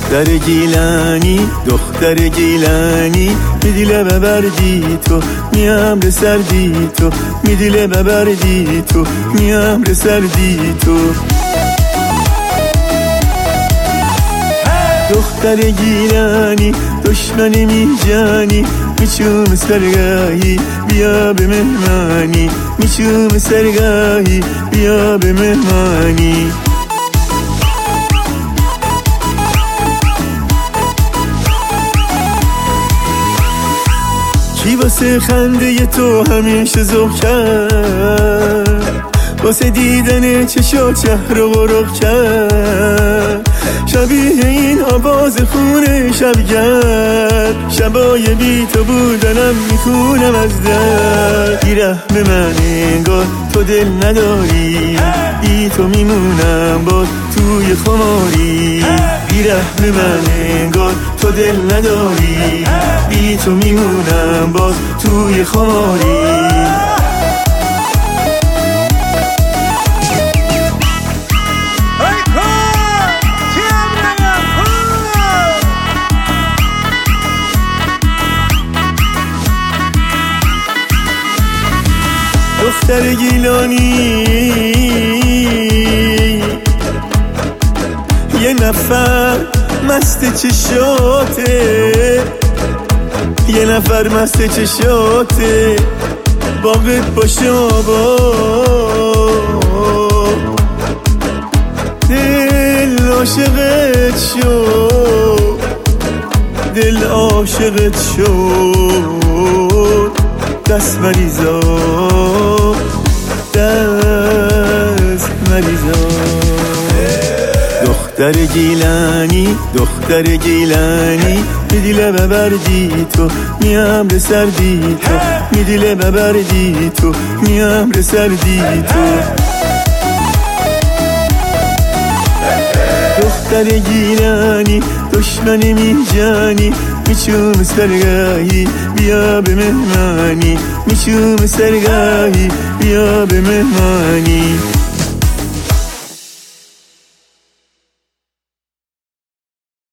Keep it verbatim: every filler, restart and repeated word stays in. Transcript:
دختر گیلانی دختر گیلانی می دیله ببردی تو میام رسردی تو می دیله ببردی تو میام رسردی تو دختر گیلانی دشمنی می جانی میچوم سرگاهی بیا به مهمانی میچوم سرگاهی بیا به مهمانی کی واسه خنده تو همیشه ذوق کرد واسه دیدن چشا چهر و غرق کرد شبیه این آواز خونه شبگرد شبای بی تو بودنم میخونم از درد بیرحم من انگار تو دل نداری بی تو میمونم باز توی خماری بیرحم من انگار تو دل نداری بی تو میمونم باز توی خماری دختر گیلانی یه نفر مست چشاته یه نفر مست چشاته باقت باشه آبا دل عاشقت شد دل عاشقت شد دست مریضا دست مریضا دختر گیلانی دختر گیلانی می دیله ببردی تو میام رسردی تو می دیله ببردی تو میام رسردی تو دختر گیلانی دشمنی می جانی میچوم سرگاهی بیا به مهمانی میچوم سرگاهی بیا به مهمانی